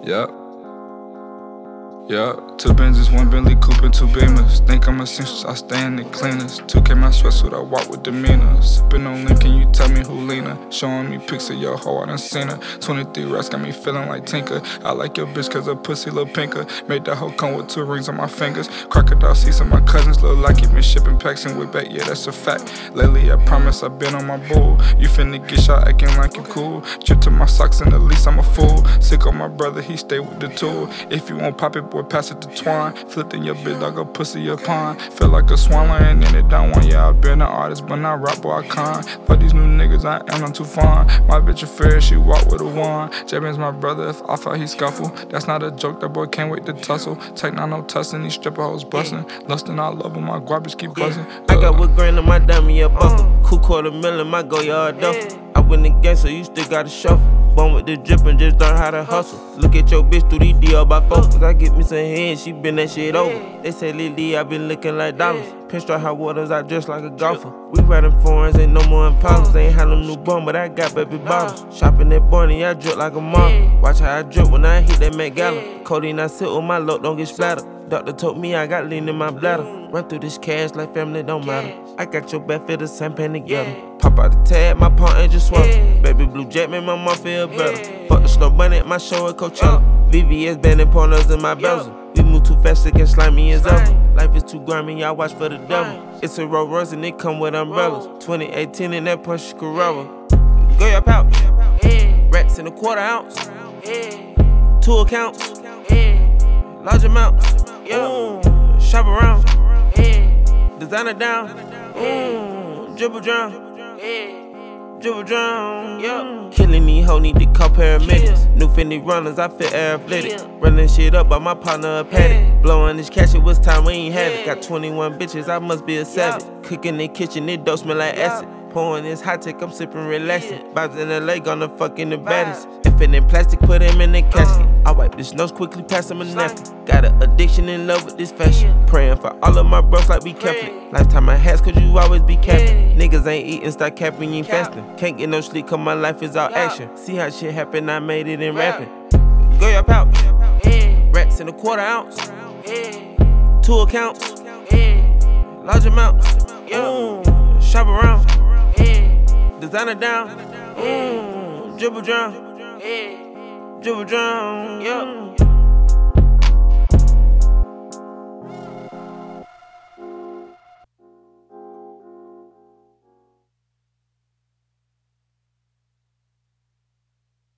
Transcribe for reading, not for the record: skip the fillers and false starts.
Yup. Yup, 2 Benzes, 1 Bentley Coupe and 2 Beamers. Think I'm essential, I stay in the cleaners. 2K my sweatsuit, I walk with demeanor. Sippin' on lean, can you tell me who Lena? Showing me pics of your hoe, I done seen her. 23 racks got me feeling like Tinker. I like your bitch cause her pussy look pinker. Made that hoe come with 2 rings on my fingers. Crocodile seats on my cousins look like it been shipping packs and whip back, yeah that's a fact. Lately I promise I been on my bull. You finna get shot acting like you cool. Drip to my socks and at least I'm a fool. Sick on my brother, he stay with the tool. If you won't pop it, boy, pass it to Twine. Flipped in your bitch like a pussy a pond. Feel like a swan laying in it down one. Yeah, I been an artist, but not rap, boy, I con. For these new niggas, I am not too fond. My bitch a fair, she walk with a wand. J-Ben's my brother, if I felt he scuffle. That's not a joke, that boy can't wait to tussle. Take not no tussin', these stripper hoes bustin'. Lustin', I love him, my guap bitch keep buzzin'. I got what grand on my dummy, a buckle. Cool $250,000, my go yard duffel. I win the game, so you still gotta shuffle. Born with the drip and just learn how to hustle. Look at your bitch through these DL by focus. I get me some head, she been that shit over. They say Lily, I been looking like dollars. Pinstripe hot waters, I dress like a golfer. We riding foreigns, ain't no more Impalas. Ain't had no new bum, but I got baby bottles. Shopping at Barney, I drip like a model. Watch how I drip when I hit that Met Gala. Codeine, I sit with my look, don't get splattered. Doctor told me I got lean in my bladder. Run through this cash like family don't matter. I got your back for the same pen together. Pop out the tag, my palm ain't just swallow. Baby blue jet made my mom feel better. Fuck the slow bunny at my show at Coachella. VVS banding pornos in my bezel. We move too fast, it get slimy as ever. Life is too grimy, I watch for the devil. It's a Rolls Royce and it come with umbrellas. 2018 in that Porsche Carrera. Go your pouch. Racks in a quarter ounce. 2 accounts. Large amounts. Shop around. Designer down. Dribble drown. Dribble drown. Killing these hoes, need to call paramedics. New Fendi runners, I feel athletic. Running shit up by my partner a paddock. Blowing this cash, it was time we ain't had it. Got 21 bitches, I must be a savage. Cooking in the kitchen, it don't smell like acid. Pouring this hot tech, I'm sipping relaxing. Vibes in LA, gonna fuck in the baddest. If it in plastic, put him in the casket. I wipe this nose quickly, pass him a napkin. Got an addiction in love with this fashion. Praying for all of my bros like we Catholic. Lifetime my hats, cause you always be capping. Niggas ain't eating, start capping, you ain't fasting. Can't get no sleep, cause my life is all action. See how shit happen, I made it in rapping. Go your pouch. Racks in a quarter ounce. 2 accounts. Large amounts. Shop around. Designer down. Dribble drown. Dribble drown.